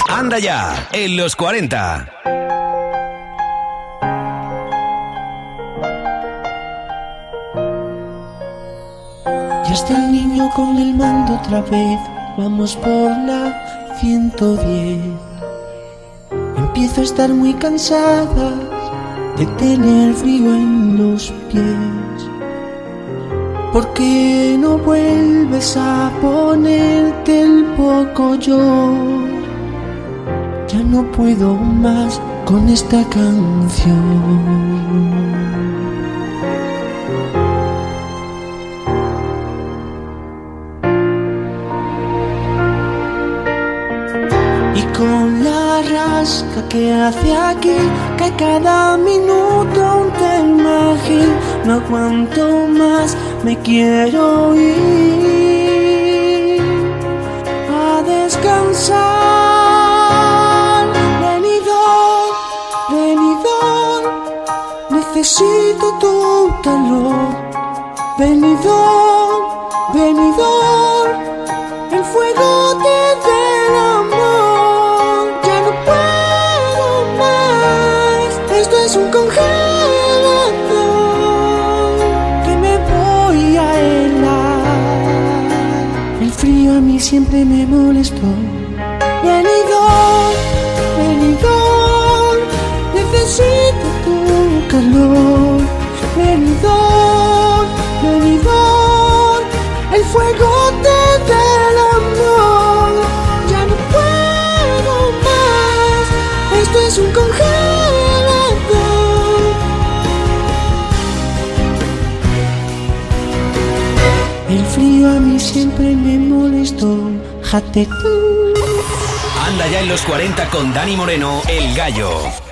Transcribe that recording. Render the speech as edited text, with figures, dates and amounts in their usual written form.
Anda ya, en los 40. Ya está el niño con el mando otra vez. Vamos por la 110. Empiezo a estar muy cansada de tener frío en los pies. ¿Por qué no vuelves a ponerte el pocoyo? Ya no puedo más con esta canción. Y con la rasca que hace aquí, que cada minuto un tema ágil, no aguanto más, me quiero ir a descansar. Venidor, venidor, necesito tu calor. Venidor, venidor, el fuego del amor. Ya no puedo más, esto es un congelador que me voy a helar. El frío a mí siempre me molestó. Venidor, venidor, necesito tu calor. Venidor, venidor, el fuego del amor. Ya no puedo más, esto es un congelador. El frío a mí siempre me molestó. Jate tú. Anda ya en los 40 con Dani Moreno, el gallo.